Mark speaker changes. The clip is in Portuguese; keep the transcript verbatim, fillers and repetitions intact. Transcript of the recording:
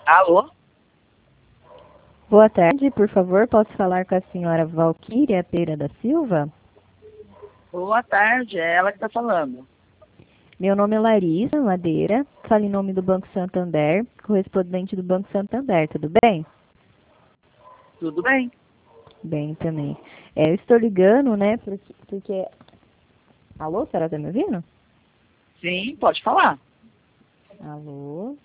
Speaker 1: Alô?
Speaker 2: Boa tarde, por favor, posso falar com a senhora Valquíria Pereira da Silva?
Speaker 1: Boa tarde, é ela que está falando.
Speaker 2: Meu nome é Larissa Madeira, falo em nome do Banco Santander, correspondente do Banco Santander, tudo bem?
Speaker 1: Tudo bem?
Speaker 2: Bem também. É, eu estou ligando, né, porque... porque... Alô, a senhora está me ouvindo?
Speaker 1: Sim, pode falar.
Speaker 2: Alô?